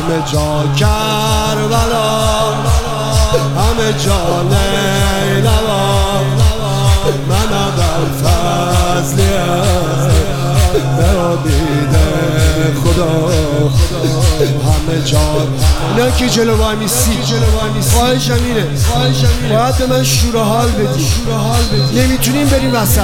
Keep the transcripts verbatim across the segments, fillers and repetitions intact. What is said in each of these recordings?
همه جا کربلا، همه جا نیلوا، من ابوالفضلیم به امید خدا. همه جا اینا که جلو وای میسی، خواهشم اینه باید به من شور حال بدی، نمیتونیم بریم وسط،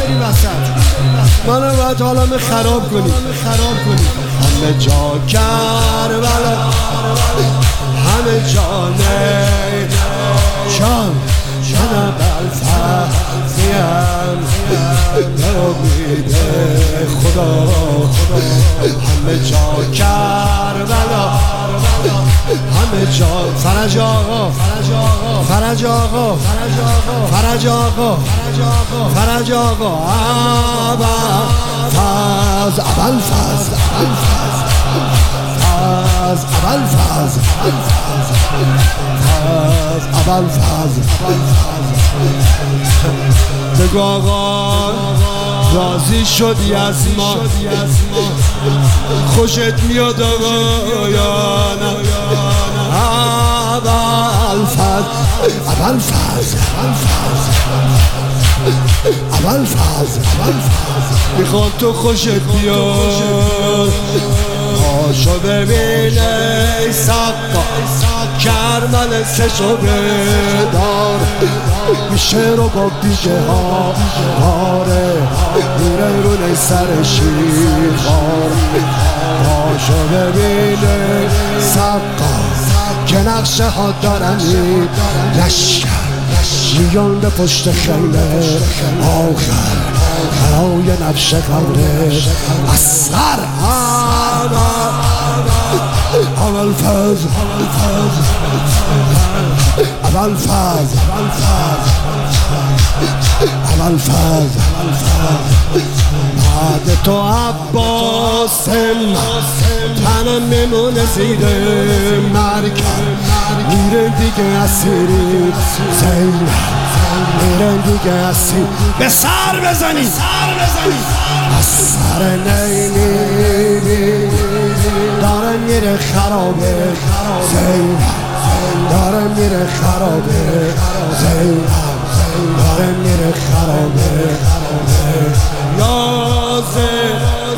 منو باید حالم خراب کنی. همه جا کربلا، همه جا نیل شام، من ابوالفضلیم به امید خدا. همه جا کربلا، همه جا فرج آقا، فرج آقا، فرج آقا، فرج آقا، ابوالفضل، ابوالفضل، ابوالفضل، ابوالفضل. بگو آقا راضی شدی از ما، خوشت میاد آقا یا نه؟ ابوالفضل، ابوالفضل، ابوالفضل، میخوام تو خوشت بیاد. پاشو ببین ای سقا، کرمل سشو بدار، میشه رو با دیگه ها داره، میره رو نی سر شیر خار. پاشو ببین ای سقا که نقشه ها دارنی لشکر، میان به پشت خیله آخر، برای نفش قبره اصغر. ابوالفضل، ابوالفضل، ابوالفضل، بعد تو عباسم تنم میمونه زیر مرکب، میره دیگه اسیری زینب، میره دیگه اسیر. به سر بزنی، از سر نیلی داره میره خرابه زینب، داره میره خرابه زینب، داره میره خرابه. یازه